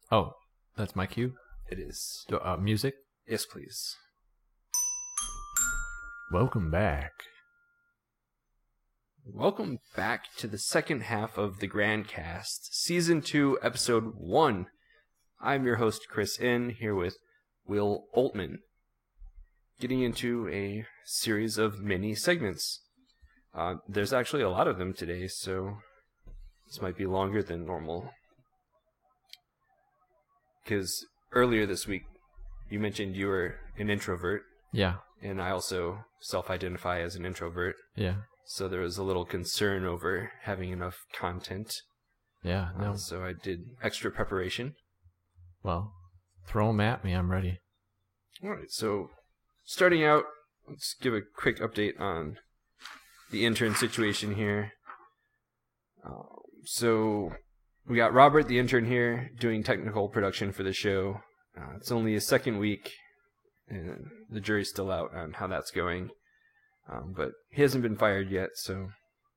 Oh, that's my cue? It is. Music? Yes, please. Welcome back. Welcome back to the second half of the Grand Cast, Season 2, Episode 1. I'm your host, Chris N., here with Will Oltman, getting into a series of mini segments. There's actually a lot of them today, so this might be longer than normal. Because earlier this week, you mentioned you were an introvert. Yeah. And I also self-identify as an introvert. Yeah. So there was a little concern over having enough content. Yeah. No. So I did extra preparation. Well, throw them at me. I'm ready. All right. So starting out, let's give a quick update on the intern situation here. So we got Robert, the intern here, doing technical production for the show. It's only his second week, and the jury's still out on how that's going. But he hasn't been fired yet, so...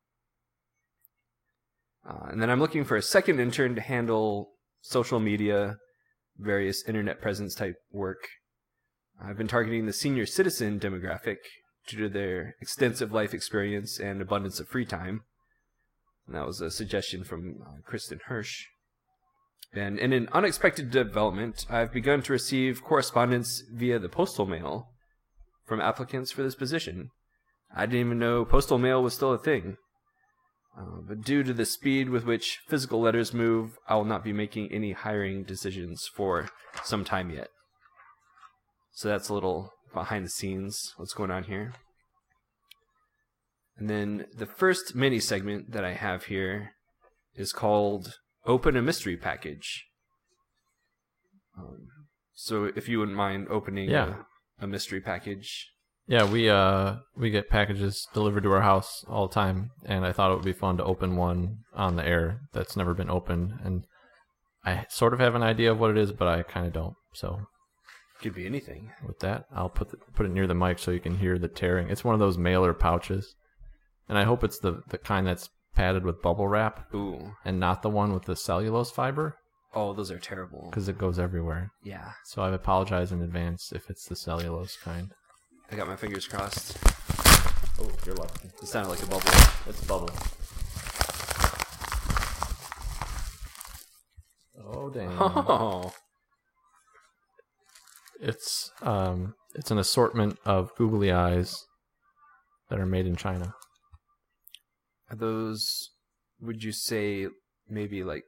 and then I'm looking for a second intern to handle social media, various internet presence type work. I've been targeting the senior citizen demographic due to their extensive life experience and abundance of free time. And that was a suggestion from Kristen Hirsch. And in an unexpected development, I've begun to receive correspondence via the postal mail from applicants for this position. I didn't even know postal mail was still a thing. But due to the speed with which physical letters move, I will not be making any hiring decisions for some time yet. So that's a little behind the scenes, what's going on here. And then the first mini segment that I have here is called Open a Mystery Package. So if you wouldn't mind opening a mystery package. Yeah, we get packages delivered to our house all the time, and I thought it would be fun to open one on the air that's never been opened. And I sort of have an idea of what it is, but I kind of don't. So could be anything. With that, I'll put it near the mic so you can hear the tearing. It's one of those mailer pouches, and I hope it's the kind that's padded with bubble wrap. Ooh. And not the one with the cellulose fiber. Oh, those are terrible. Because it goes everywhere. Yeah. So I apologize in advance if it's the cellulose kind. I got my fingers crossed. Oh, you're lucky. It sounded like a bubble. It's a bubble. Oh, damn. Oh. It's an assortment of googly eyes that are made in China. Are those, would you say, maybe like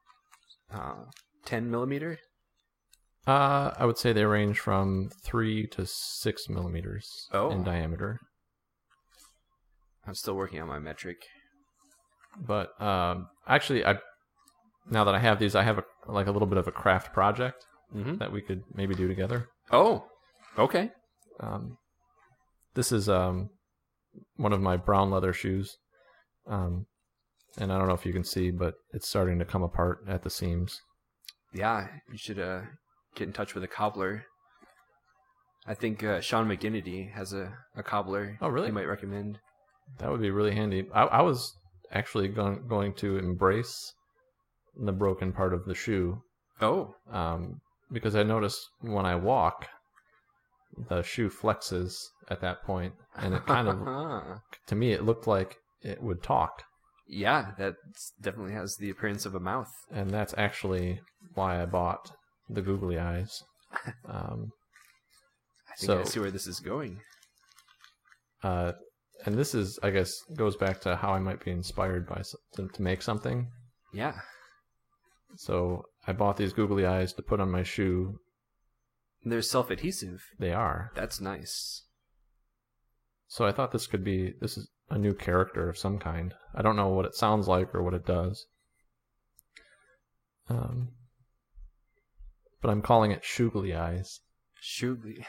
10 millimeter? I would say they range from 3 to 6 millimeters in diameter. I'm still working on my metric. But actually, now that I have these, I have a little bit of a craft project that we could maybe do together. Oh, okay. This is one of my brown leather shoes. And I don't know if you can see, but it's starting to come apart at the seams. Yeah, you should get in touch with a cobbler. I think Sean McGinnity has a cobbler. Oh, really? He might recommend. That would be really handy. I was actually going to embrace the broken part of the shoe. Oh. Because I noticed when I walk, the shoe flexes at that point, and it kind of, to me, it looked like it would talk. Yeah, that definitely has the appearance of a mouth. And that's actually why I bought the googly eyes. I think I see where this is going. And this is, I guess, goes back to how I might be inspired by to make something. Yeah. So I bought these googly eyes to put on my shoe. They're self-adhesive. They are. That's nice. So I thought this is a new character of some kind. I don't know what it sounds like or what it does. But I'm calling it Shoogly Eyes. Shoogly.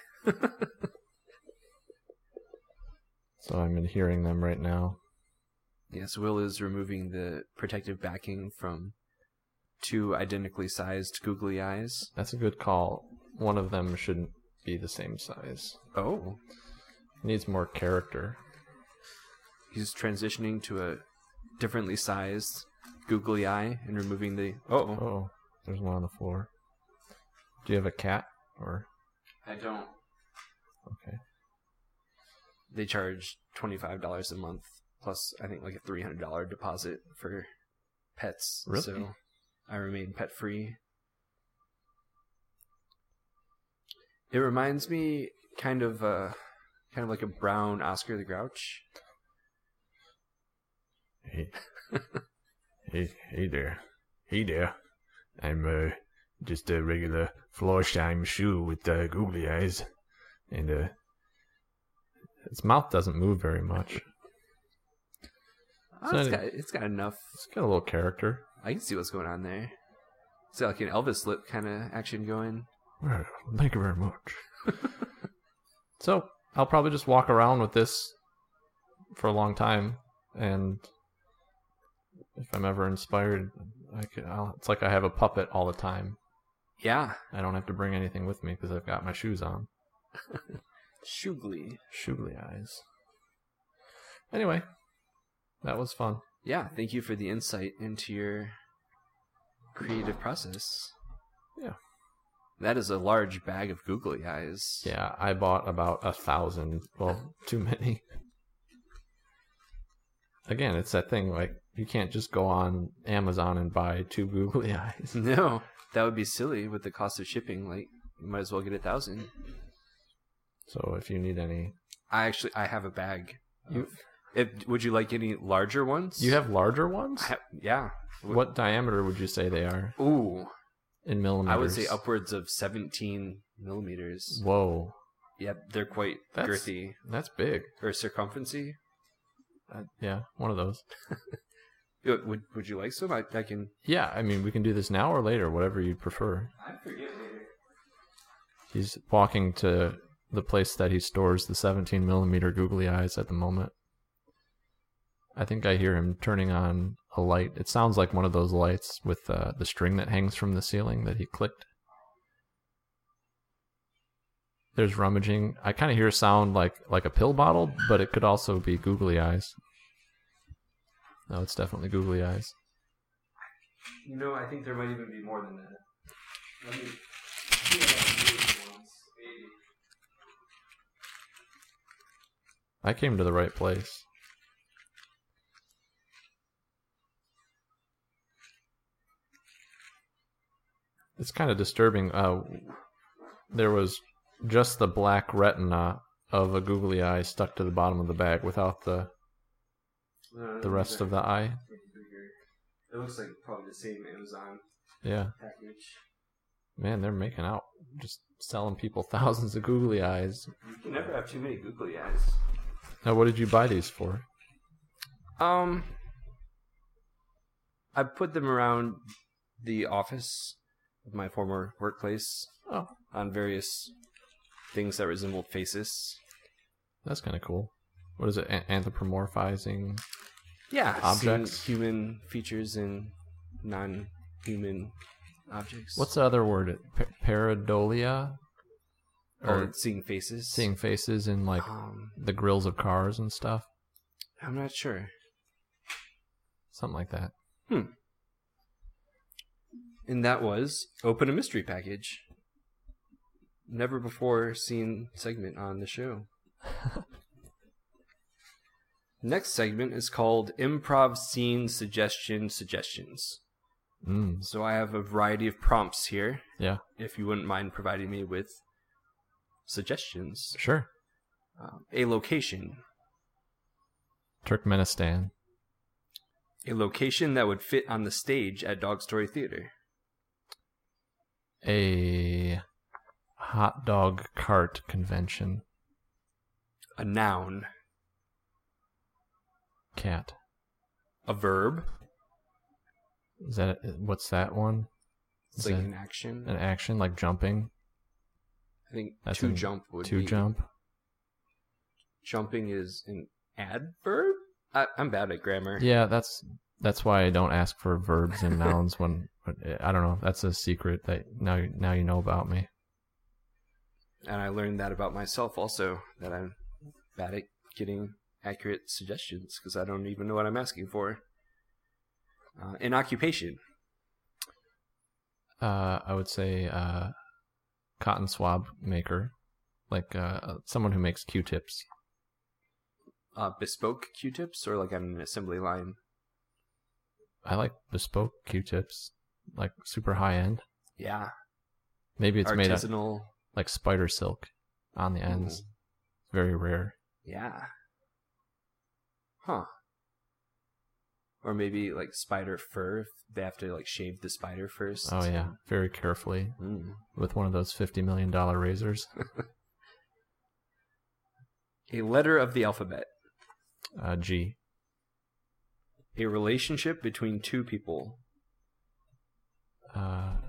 So I'm adhering them right now. Yes, Will is removing the protective backing from 2 identically sized googly eyes. That's a good call. One of them shouldn't be the same size. Oh. Needs more character. He's transitioning to a differently sized googly eye and removing the... Oh, there's one on the floor. Do you have a cat or? I don't. Okay. They charge $25 a month plus I think like a $300 deposit for pets. Really? So I remain pet free. It reminds me kind of like a brown Oscar the Grouch. Hey, hey there. Hey there. I'm just a regular Florsheim shoe with googly eyes. And its mouth doesn't move very much. Oh, it's got enough. It's got a little character. I can see what's going on there. It's got like an Elvis lip kind of action going. Well, thank you very much. So, I'll probably just walk around with this for a long time, and if I'm ever inspired, it's like I have a puppet all the time. Yeah. I don't have to bring anything with me because I've got my shoes on. Shugly. Shugly eyes. Anyway, that was fun. Yeah, thank you for the insight into your creative process. Yeah. That is a large bag of googly eyes. Yeah, I bought about 1,000. Well, too many. Again, it's that thing, like, you can't just go on Amazon and buy 2 googly eyes. No, that would be silly with the cost of shipping. Like, you might as well get 1,000. So if you need any... I have a bag. Would you like any larger ones? You have larger ones? Yeah. What diameter would you say they are? Ooh. In millimeters? I would say upwards of 17 millimeters. Whoa. Yep, they're quite girthy. That's big. Or circumferency. Yeah, one of those. Would you like some? I can... Yeah, I mean, we can do this now or later, whatever you prefer. I forget later. He's walking to the place that he stores the 17 millimeter googly eyes at the moment. I think I hear him turning on a light. It sounds like one of those lights with the string that hangs from the ceiling that he clicked. There's rummaging. I kind of hear a sound like a pill bottle, but it could also be googly eyes. No, it's definitely googly eyes. I think there might even be more than that. Let me... I came to the right place. It's kind of disturbing. There was just the black retina of a googly eye stuck to the bottom of the bag without the rest of the eye. It looks like probably the same Amazon package. Man, they're making out. Just selling people thousands of googly eyes. You can never have too many googly eyes. Now, what did you buy these for? I put them around the office of my former workplace. Oh. On various things that resembled faces. That's kind of cool. What is it? Anthropomorphizing? Yeah, objects, human features and non-human objects. What's the other word? Pareidolia? Or seeing faces. Seeing faces in like the grills of cars and stuff. I'm not sure. Something like that. And that was Open a Mystery Package. Never before seen segment on the show. Next segment is called Improv Scene Suggestions. So I have a variety of prompts here. Yeah. If you wouldn't mind providing me with suggestions. Sure. A location. Turkmenistan. A location that would fit on the stage at Dog Story Theater. A hot dog cart convention. A noun. Cat. A verb. Is that what's that one? It's like an action. An action like jumping. I think to jump would be. To jump. Jumping is an adverb? I'm bad at grammar. Yeah, that's why I don't ask for verbs and nouns when I don't know. That's a secret that now you know about me. And I learned that about myself also, that I'm bad at getting accurate suggestions because I don't even know what I'm asking for. An occupation. I would say cotton swab maker, like someone who makes Q-tips. Bespoke Q-tips or like on an assembly line? I like bespoke Q-tips, like super high end. Yeah. Maybe it's made of Artisanal. like spider silk on the ends. Ooh. Very rare. Yeah. Huh. Or maybe like spider fur. They have to like shave the spider first. Oh yeah, very carefully Mm. with one of those $50 million razors. A letter of the alphabet. G. A relationship between two people. I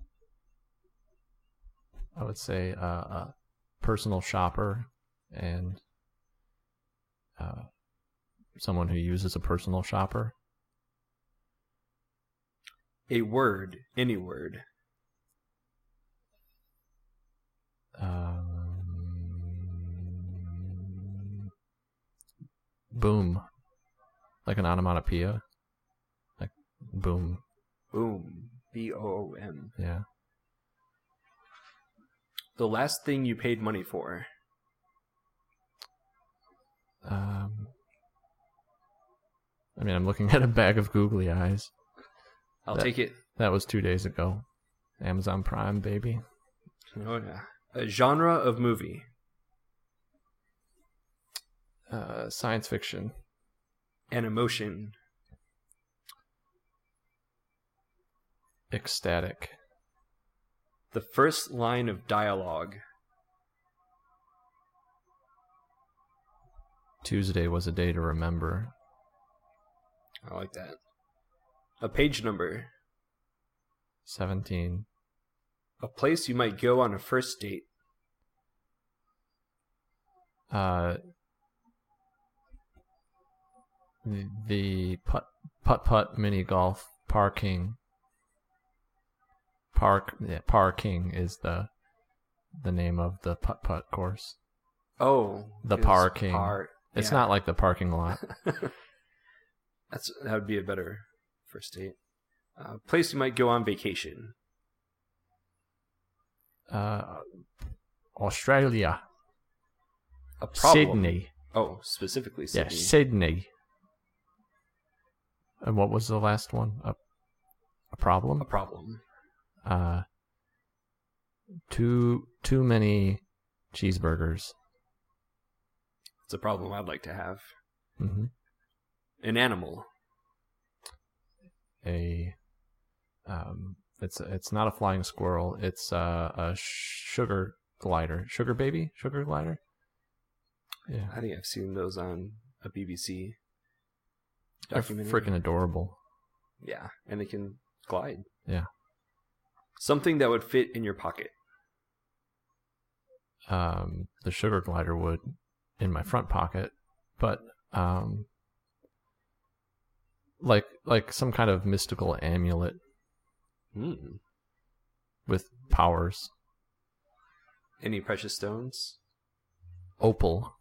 would say a personal shopper and someone who uses a personal shopper. A word. Any word. Boom. Like an onomatopoeia. Like boom. Boom. B-O-O-M. Yeah. The last thing you paid money for. I mean, I'm looking at a bag of googly eyes. I'll take it. That was 2 days ago. Amazon Prime, baby. Oh, yeah. A genre of movie. Science fiction. An emotion. Ecstatic. The first line of dialogue. Tuesday was a day to remember. I like that. A page number. 17. A place you might go on a first date. The putt mini golf parking. Parking is the name of the putt course. Oh, The parking. It's yeah. not like the parking lot. That would be a better first date. Place you might go on vacation. Australia. A problem. Sydney. Oh, specifically Sydney. Yeah, Sydney. And what was the last one? A problem? A problem. Too many cheeseburgers. It's a problem I'd like to have. Mm-hmm. An animal. It's not a flying squirrel. It's a sugar glider. Sugar baby? Sugar glider? Yeah. I think I've seen those on a BBC They're documentary. freaking adorable. Yeah, and they can glide. Yeah. Something that would fit in your pocket. The sugar glider would in my front pocket, but like some kind of mystical amulet with powers. Any precious stones? Opal.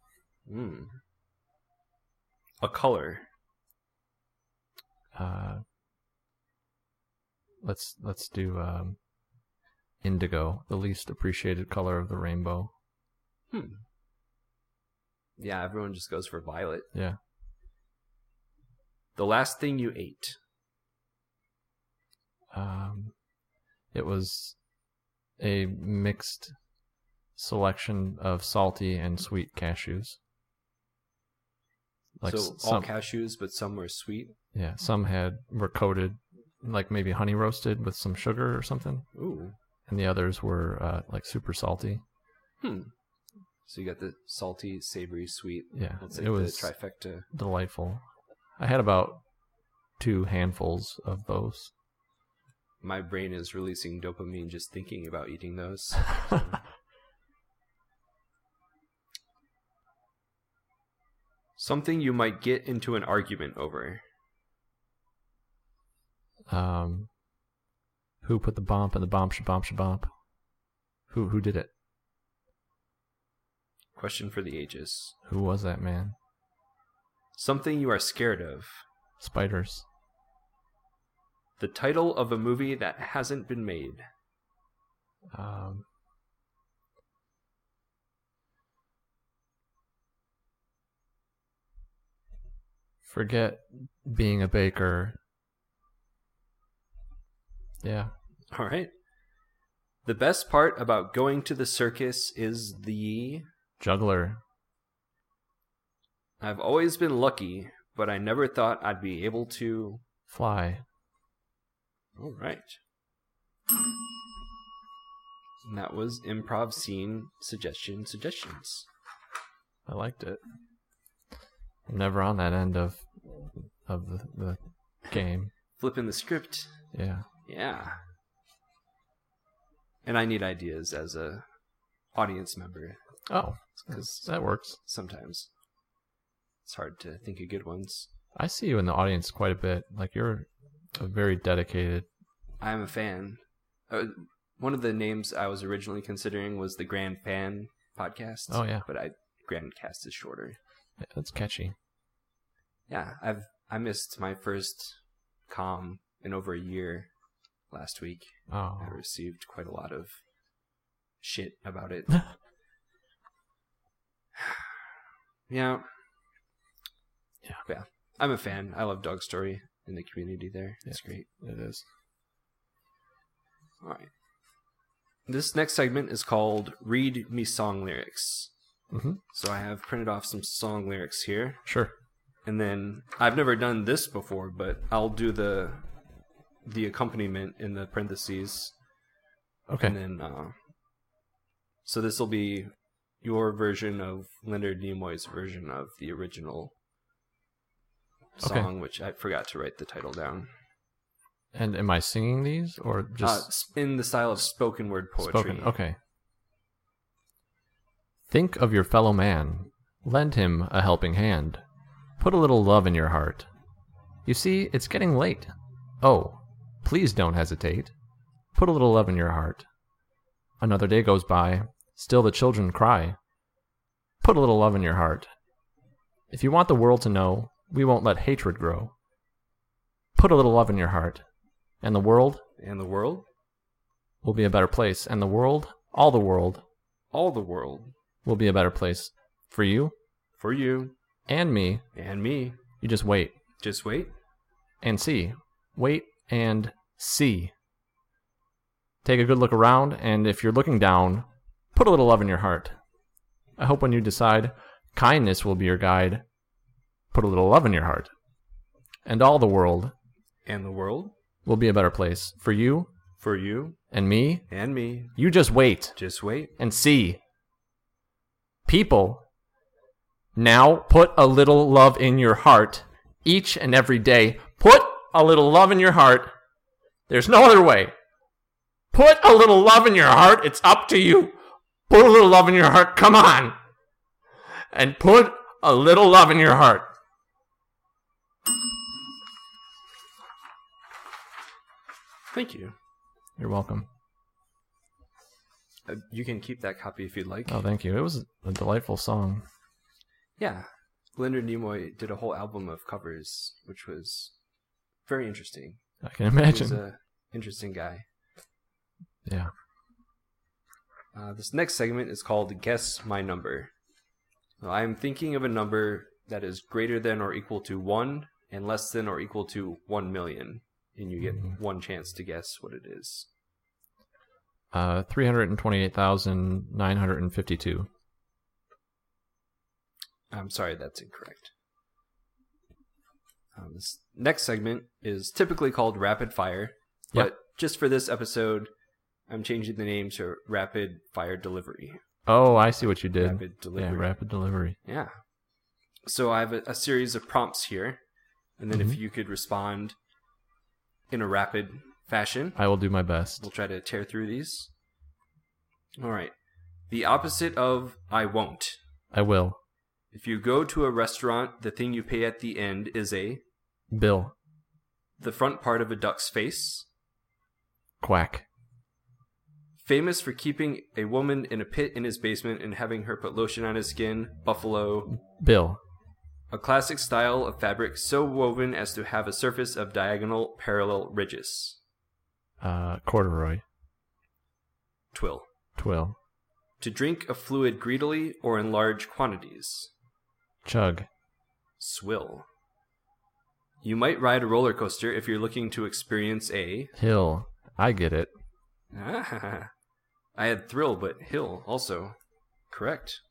A color. Let's do indigo, the least appreciated color of the rainbow. Yeah, everyone just goes for violet. Yeah. The last thing you ate. It was a mixed selection of salty and sweet cashews. Like so some, all cashews, but some were sweet. yeah, some were coated, like maybe honey roasted with some sugar or something, Ooh. and the others were like super salty. So you got the salty, savory, sweet. Yeah, That's like it was the trifecta. delightful. I had about 2 handfuls of those. My brain is releasing dopamine just thinking about eating those. Something you might get into an argument over. Who put the bomb in the bomb shabomp? Who did it? Question for the ages. Who was that man? Something you are scared of. Spiders. The title of a movie that hasn't been made. Forget being a baker. Yeah. All right. The best part about going to the circus is the... Juggler. I've always been lucky, but I never thought I'd be able to... Fly. All right. And that was improv scene suggestions. I liked it. I'm never on that end of the game. Flipping the script. Yeah. Yeah. And I need ideas as a audience member. Oh, Because that works. sometimes it's hard to think of good ones. I see you in the audience quite a bit. Like, you're a very dedicated... I'm a fan. One of the names I was originally considering was the Grand Fan podcast. Oh, yeah. But Grand Cast is shorter. Yeah, that's catchy. Yeah, I missed my first comm in over a year last week. Oh. I received quite a lot of shit about it. Yeah. Yeah. I'm a fan. I love Dog Story in the community there. It's great. It is. All right. This next segment is called Read Me Song Lyrics. Mm-hmm. So I have printed off some song lyrics here. Sure. And then I've never done this before, but I'll do the accompaniment in the parentheses. Okay. And then, so this will be your version of Leonard Nimoy's version of the original song, which I forgot to write the title down. And am I singing these or just in the style of spoken word poetry? spoken? Okay. Think of your fellow man. Lend him a helping hand. Put a little love in your heart. You see, it's getting late. Oh, please don't hesitate. Put a little love in your heart. Another day goes by. Still the children cry. Put a little love in your heart. If you want the world to know, we won't let hatred grow. Put a little love in your heart. And the world will be a better place. And the world, all the world will be a better place. For you. And me. You just wait. And see. Wait and see. Take a good look around, and if you're looking down, put a little love in your heart. I hope when you decide kindness will be your guide, put a little love in your heart. And all the world will be a better place. For you and me. You just wait. And see. People, now put a little love in your heart each and every day. Put a little love in your heart. There's no other way. Put a little love in your heart. It's up to you. Put a little love in your heart. Come on. And put a little love in your heart. Thank you. You're welcome. You can keep that copy if you'd like. Oh, thank you. It was a delightful song. Yeah. Leonard Nimoy did a whole album of covers, which was very interesting. I can imagine. He was an interesting guy. Yeah. This next segment is called Guess My Number. I'm thinking of a number that is greater than or equal to 1 and less than or equal to 1 million. And you get one chance to guess what it is. 328,952. I'm sorry, that's incorrect. This next segment is typically called Rapid Fire, but just for this episode, I'm changing the name to Rapid Fire Delivery. Oh, I see what you did. Rapid Delivery. Yeah, Rapid Delivery. Yeah. So I have a series of prompts here, and then if you could respond in a rapid fashion. I will do my best. We'll try to tear through these. All right. The opposite of I won't. I will. If you go to a restaurant, the thing you pay at the end is a... Bill. The front part of a duck's face. Quack. Famous for keeping a woman in a pit in his basement and having her put lotion on his skin. Buffalo. Bill. A classic style of fabric so woven as to have a surface of diagonal parallel ridges. Corduroy. Twill. Twill. To drink a fluid greedily or in large quantities. Chug. Swill. You might ride a roller coaster if you're looking to experience a... Hill. I get it. Ah, I had thrill, but hill also. Correct.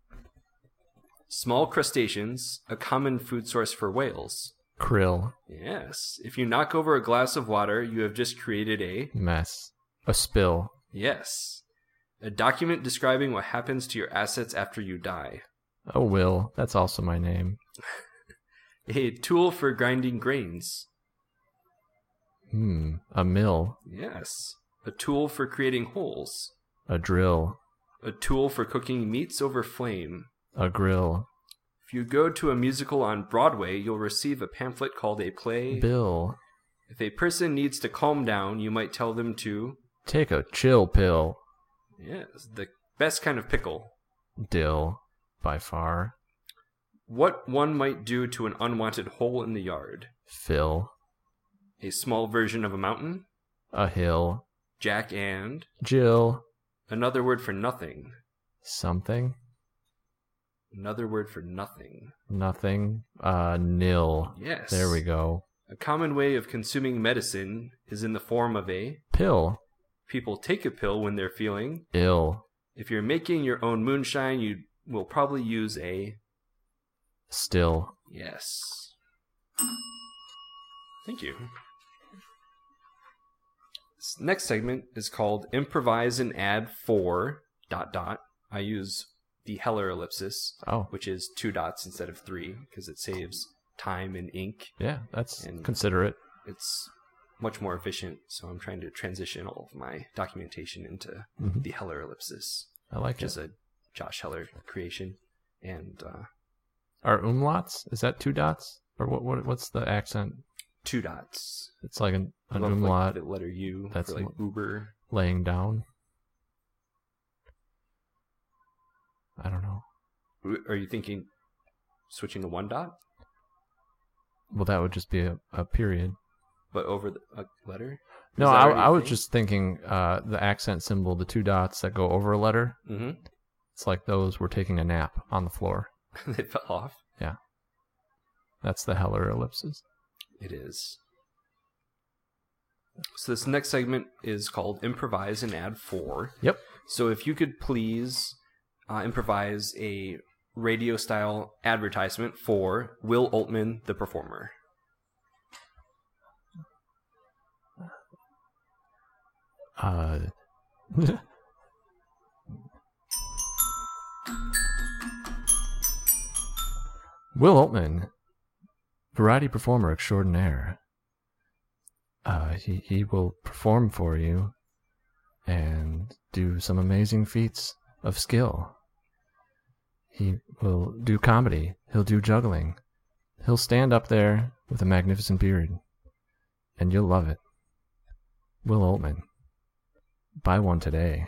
Small crustaceans, a common food source for whales. Krill. Yes. If you knock over a glass of water, you have just created a... Mess. A spill. Yes. A document describing what happens to your assets after you die. A will. That's also my name. A tool for grinding grains. A mill. Yes. A tool for creating holes. A drill. A tool for cooking meats over flame. A grill. If you go to a musical on Broadway, you'll receive a pamphlet called a play. Bill. If a person needs to calm down, you might tell them to... Take a chill pill. Yes, the best kind of pickle. Dill. By far. What one might do to an unwanted hole in the yard. Fill. A small version of a mountain. A hill. Jack and... Jill. Another word for nothing. Something. Another word for nothing. Nothing. Nil. Yes. There we go. A common way of consuming medicine is in the form of a... Pill. People take a pill when they're feeling... Ill. If you're making your own moonshine, you will probably use a... Still. Yes. Thank you. This next segment is called Improvise and Add 4... ... I use the Heller ellipsis, which is 2 dots instead of 3, because it saves time and ink. Yeah, that's considerate. It's much more efficient, so I'm trying to transition all of my documentation into the Heller ellipsis. I like which is a Josh Heller creation. And are umlauts? Is that 2 dots? Or what's the accent? 2 dots. It's like an umlaut. Like the letter U. That's for like Uber. Laying down. I don't know. Are you thinking switching to 1 dot? Well, that would just be a period. But over a letter? No, I was just thinking the accent symbol, the 2 dots that go over a letter. Mm-hmm. It's like those were taking a nap on the floor. They fell off? Yeah. That's the Heller ellipsis. It is. So this next segment is called Improvise and Add 4. Yep. So if you could please improvise a radio-style advertisement for Will Altman, the performer. Will Altman, variety performer extraordinaire. He will perform for you and do some amazing feats of skill. He will do comedy. He'll do juggling. He'll stand up there with a magnificent beard, and you'll love it. Will Altman. Buy one today.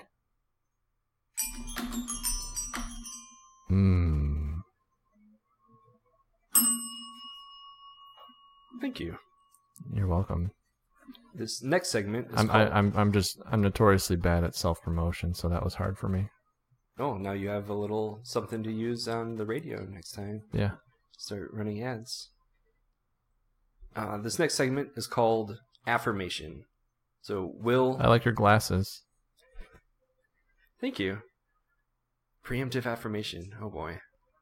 Thank you. You're welcome. This next segment is I'm notoriously bad at self-promotion, so that was hard for me. Oh, now you have a little something to use on the radio next time. Yeah. Start running ads. This next segment is called Affirmation. So, Will... I like your glasses. Thank you. Preemptive affirmation. Oh, boy.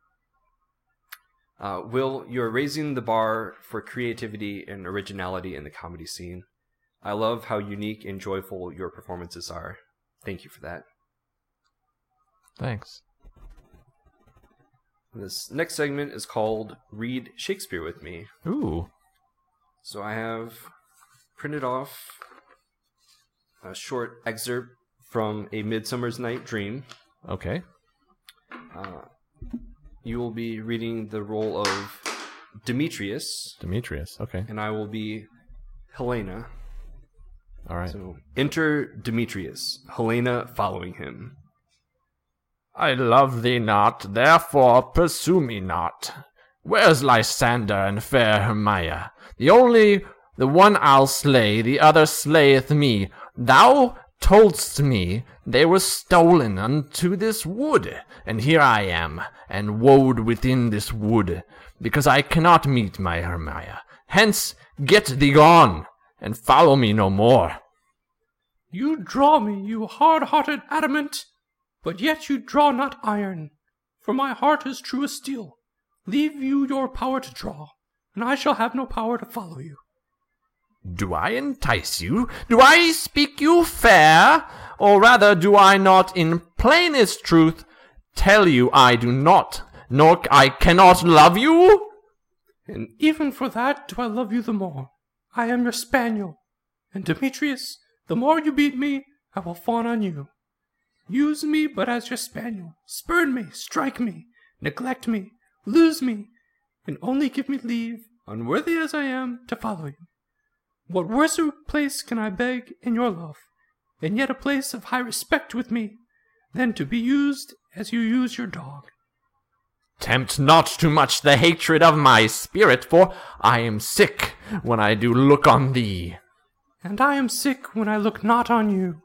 Will, you're raising the bar for creativity and originality in the comedy scene. I love how unique and joyful your performances are. Thank you for that. Thanks. This next segment is called Read Shakespeare with Me. Ooh. So I have printed off a short excerpt from A Midsummer's Night Dream. Okay. You will be reading the role of Demetrius. Demetrius, okay. And I will be Helena. All right. So enter Demetrius, Helena following him. I love thee not, therefore pursue me not. Where's Lysander and fair Hermia? The one I'll slay, the other slayeth me. Thou toldst me they were stolen unto this wood, and here I am, and woed within this wood, because I cannot meet my Hermia. Hence, get thee gone, and follow me no more. You draw me, you hard-hearted adamant, but yet you draw not iron, for my heart is true as steel. Leave you your power to draw, and I shall have no power to follow you. Do I entice you? Do I speak you fair? Or rather, do I not in plainest truth tell you I do not, nor I cannot love you? And even for that do I love you the more. I am your spaniel, and Demetrius, the more you beat me, I will fawn on you. Use me but as your spaniel. Spurn me, strike me, neglect me, lose me, and only give me leave, unworthy as I am, to follow you. What worser place can I beg in your love, and yet a place of high respect with me, than to be used as you use your dog? Tempt not too much the hatred of my spirit, for I am sick when I do look on thee. And I am sick when I look not on you.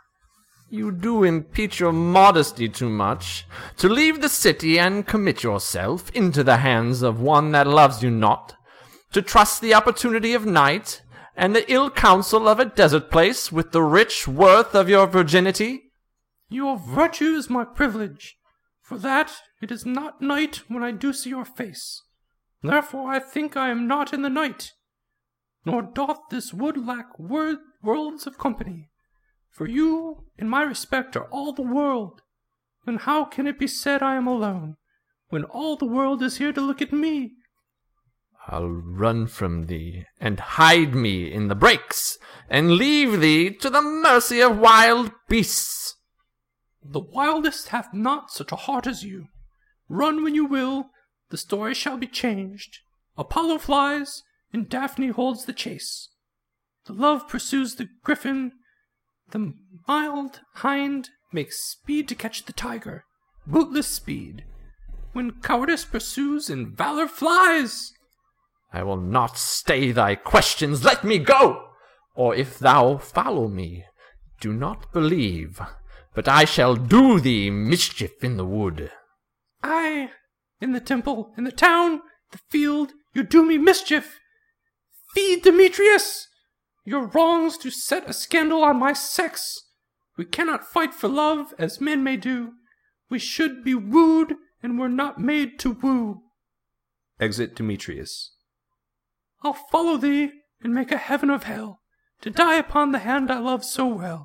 You do impeach your modesty too much, to leave the city and commit yourself into the hands of one that loves you not, to trust the opportunity of night, and the ill counsel of a desert place with the rich worth of your virginity. Your virtue is my privilege. For that it is not night when I do see your face. Therefore I think I am not in the night. Nor doth this wood lack worlds of company. For you, in my respect, are all the world. Then how can it be said I am alone, when all the world is here to look at me? I'll run from thee, and hide me in the brakes, and leave thee to the mercy of wild beasts. The wildest hath not such a heart as you. Run when you will, the story shall be changed. Apollo flies, and Daphne holds the chase. The love pursues the griffin, the mild hind makes speed to catch the tiger, bootless speed. When cowardice pursues and valor flies. I will not stay thy questions, let me go! Or if thou follow me, do not believe, but I shall do thee mischief in the wood. Aye, in the temple, in the town, the field, you do me mischief. Feed Demetrius! Your wrongs do set a scandal on my sex. We cannot fight for love as men may do. We should be wooed, and were not made to woo. Exit Demetrius. I'll follow thee, and make a heaven of hell, to die upon the hand I love so well.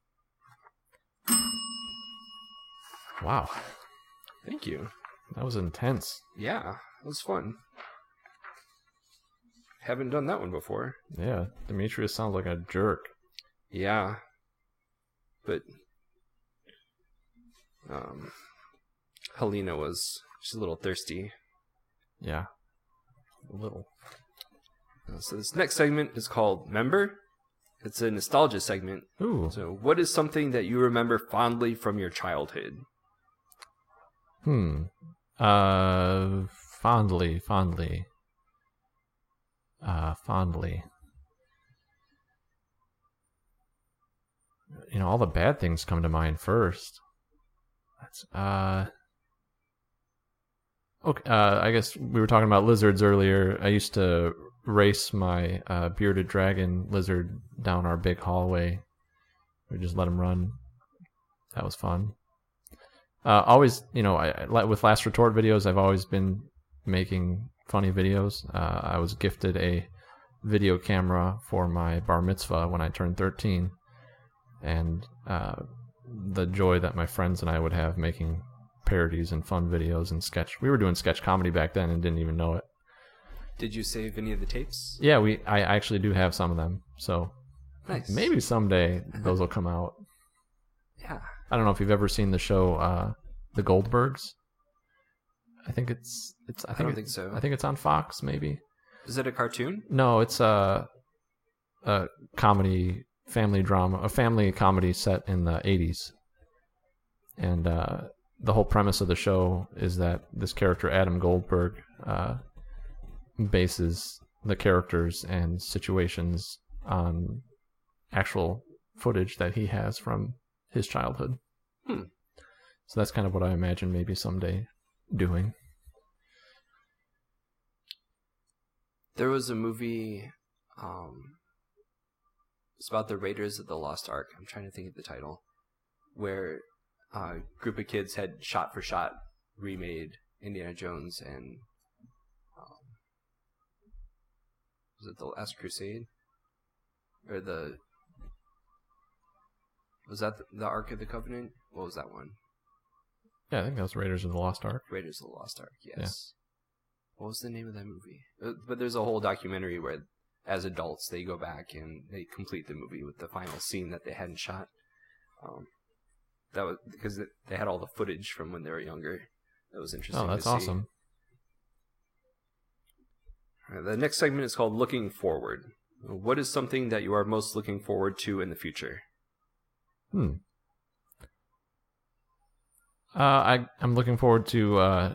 Wow, Thank you. that was intense. Yeah, that was fun. Haven't done that one before. Yeah, Demetrius sounds like a jerk. Yeah. But Helena she's a little thirsty. Yeah, a little. So this next segment is called Member. It's a nostalgia segment. Ooh. So what is something that you remember fondly from your childhood? Fondly. You know, all the bad things come to mind first. That's okay. I guess we were talking about lizards earlier. I used to race my bearded dragon lizard down our big hallway. We just let him run. That was fun. Always, you know, with Last Retort videos, I've always been making funny videos. I was gifted a video camera for my bar mitzvah when I turned 13. And the joy that my friends and I would have making parodies and fun videos and sketch. We were doing sketch comedy back then and didn't even know it. Did you save any of the tapes? Yeah, I actually do have some of them. So Nice. maybe someday those will come out. Yeah. I don't know if you've ever seen the show The Goldbergs. I don't think so. I think it's on Fox, maybe. Is it a cartoon? No, it's a comedy, family drama, a family comedy set in the 80s. And the whole premise of the show is that this character, Adam Goldberg, bases the characters and situations on actual footage that he has from his childhood. So that's kind of what I imagine maybe someday doing. There was a movie. It's about the Raiders of the Lost Ark. I'm trying to think of the title, where a group of kids had shot for shot remade Indiana Jones and was it The Last Crusade? Or was that the Ark of the Covenant? What was that one? Yeah, I think that was Raiders of the Lost Ark. Raiders of the Lost Ark, yes. Yeah. What was the name of that movie? But there's a whole documentary where, as adults, they go back and they complete the movie with the final scene that they hadn't shot. That was because they had all the footage from when they were younger. That was interesting. Oh, that's awesome. The next segment is called Looking Forward. What is something that you are most looking forward to in the future? I'm looking forward to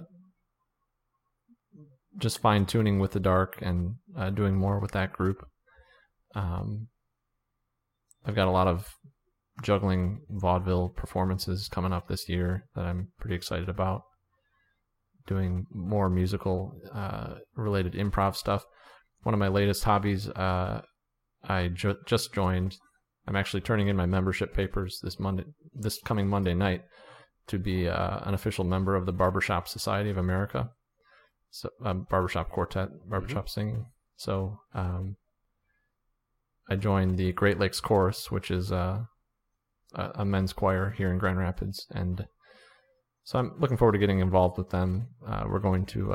just fine-tuning with the Dark and doing more with that group. I've got a lot of juggling vaudeville performances coming up this year that I'm pretty excited about. Doing more musical related improv stuff. One of my latest hobbies, I just joined. I'm actually turning in my membership papers this coming Monday night to be an official member of the Barbershop Society of America. So barbershop quartet, barbershop singing. So I joined the Great Lakes Chorus, which is a men's choir here in Grand Rapids, and so I'm looking forward to getting involved with them. We're going to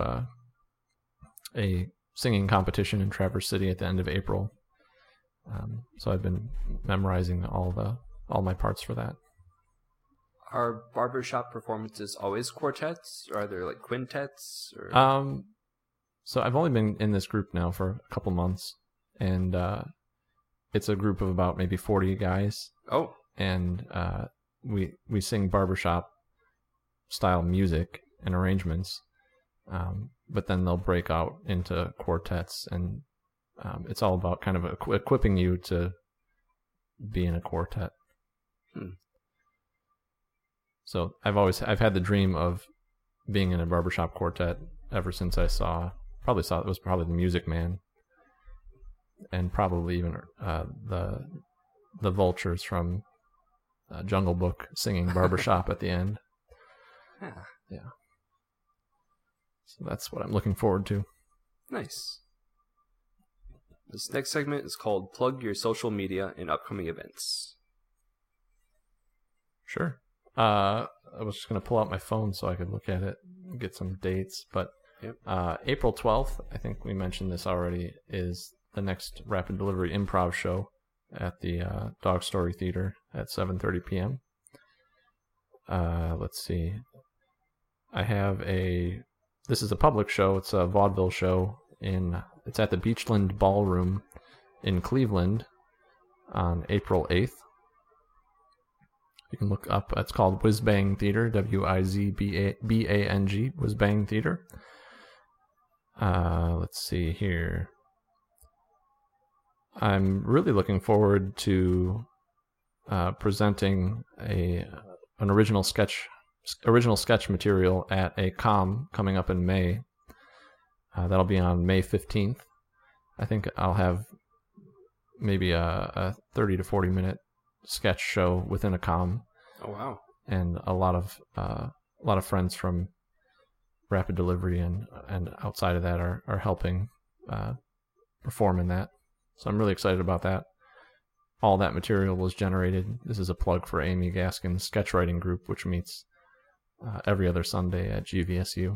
a singing competition in Traverse City at the end of April. So I've been memorizing all my parts for that. Are barbershop performances always quartets, or are there like quintets? Or? So I've only been in this group now for a couple months, and it's a group of about maybe 40 guys. Oh. And we sing barbershop style music and arrangements, but then they'll break out into quartets, and it's all about kind of equipping you to be in a quartet. So I've had the dream of being in a barbershop quartet ever since I saw it was probably The Music Man, and probably even the vultures from Jungle Book singing barbershop at the end. Yeah. So that's what I'm looking forward to. Nice. This next segment is called Plug Your Social Media and Upcoming Events. Sure. I was just going to pull out my phone so I could look at it and get some dates. But yep. April 12th, I think we mentioned this already, is the next Rapid Delivery improv show at the Dog Story Theater at 7:30 p.m. Let's see. This is a public show. It's a vaudeville show. It's at the Beachland Ballroom in Cleveland on April 8th. You can look up. It's called Whiz Bang Theater, WIZBANG, Whiz Bang Theater. Let's see here. I'm really looking forward to presenting an original sketch material at a com coming up in May. That'll be on May 15th. I think I'll have maybe a 30 to 40 minute sketch show within a com. Oh wow! And a lot of friends from Rapid Delivery and outside of that are helping perform in that. So I'm really excited about that. All that material was generated. This is a plug for Amy Gaskin's sketch writing group, which meets every other Sunday at GVSU.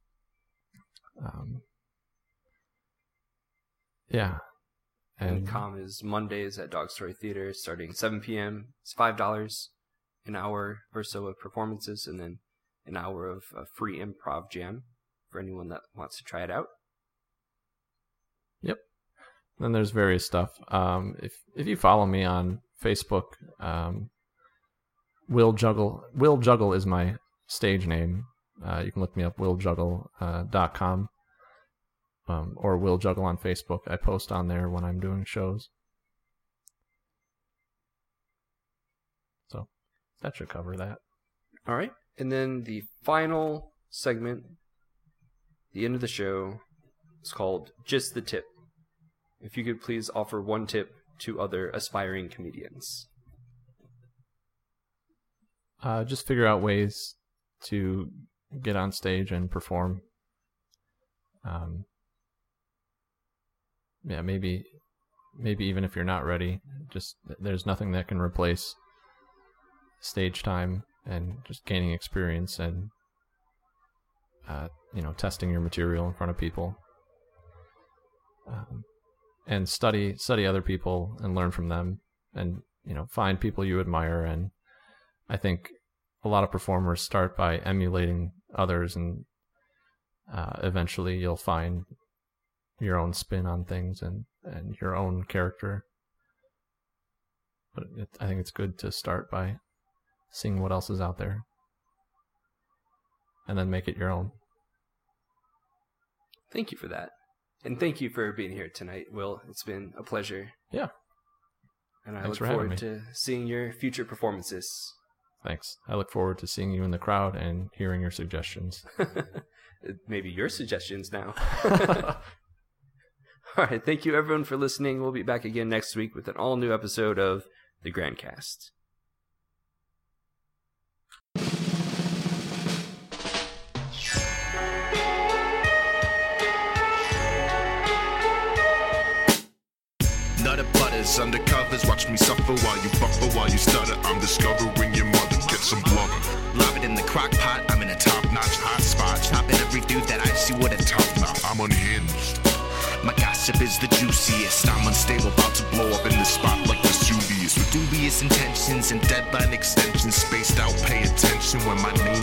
Yeah. And com is Mondays at Dog Story Theater starting 7 p.m. It's $5, an hour or so of performances, and then an hour of a free improv jam for anyone that wants to try it out. Yep. Then there's various stuff. If you follow me on Facebook, Will Juggle is my stage name. You can look me up, willjuggle.com. Or Will Juggle on Facebook. I post on there when I'm doing shows. So that should cover that. All right. And then the final segment, the end of the show, is called Just the Tip. if you could please offer one tip to other aspiring comedians. Just figure out ways to get on stage and perform. Maybe even if you're not ready, just there's nothing that can replace stage time and just gaining experience and testing your material in front of people. And study other people and learn from them, and find people you admire. And I think a lot of performers start by emulating others, and eventually you'll find your own spin on things and your own character. But I think it's good to start by seeing what else is out there and then make it your own. Thank you for that. And thank you for being here tonight, Will. It's been a pleasure. Yeah. And I Thanks look for having forward me. to seeing your future performances. Thanks. I look forward to seeing you in the crowd and hearing your suggestions. Maybe your suggestions now. All right. Thank you, everyone, for listening. We'll be back again next week with an all-new episode of The Grandcast. Nutter butters, undercovers, watch me suffer while you buffer, while you stutter. I'm discovering your mother, get some blubber. Lob it in the crock pot, I'm in a top-notch hot spot. Chopping every dude that I see with a tough mouth. I'm unhinged. My gossip is the juiciest. I'm unstable, about to blow up in the spot like Vesuvius. With dubious intentions and deadline extensions spaced out, pay attention when my name